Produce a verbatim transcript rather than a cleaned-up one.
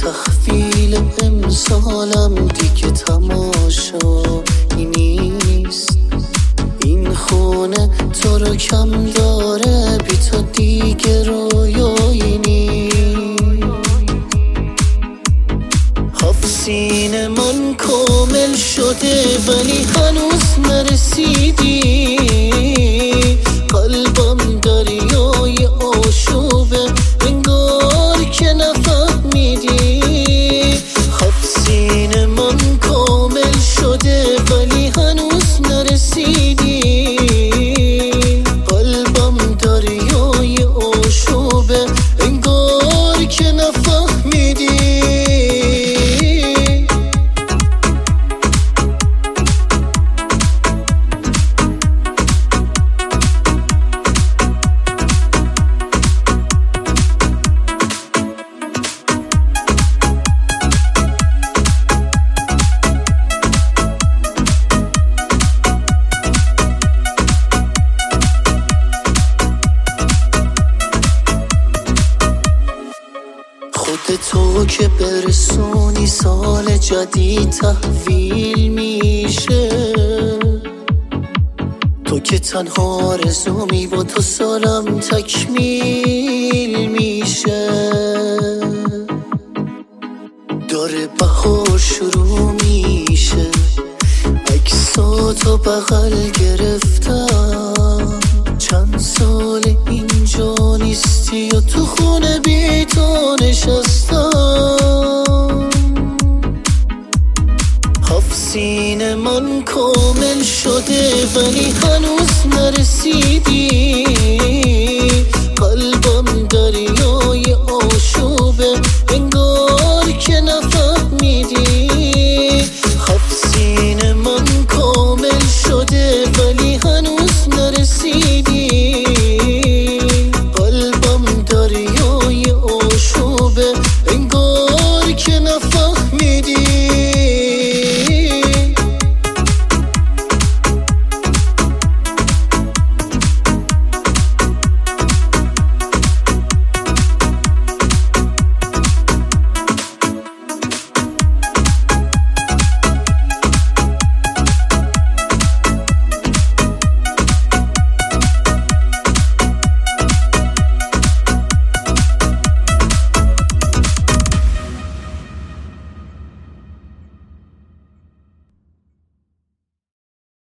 تحویل امسالم دیگه تماشایی نیست. این خونه تو رو کم داره، بی تو دیگه رویایی نیست. هفت سینه من کامل شده ولی هنوز نرسیدی. قلبم دریای آشوبه انگار که نفهمیدی. هفت سینه من کامل شده ولی هنوز نرسیدی. قلبم دریای آشوبه انگار که نفهمیدی. تو که برسونی سال جدید تحویل میشه. تو که تنها آرزومی با تو سالم تکمیل میشه. داره بهار شروع میشه، عکساتو بغل گرفتم. چند سال اینجا نیستی و تو خونه بی تو نشستم. هفت سینه من کامل شده ولی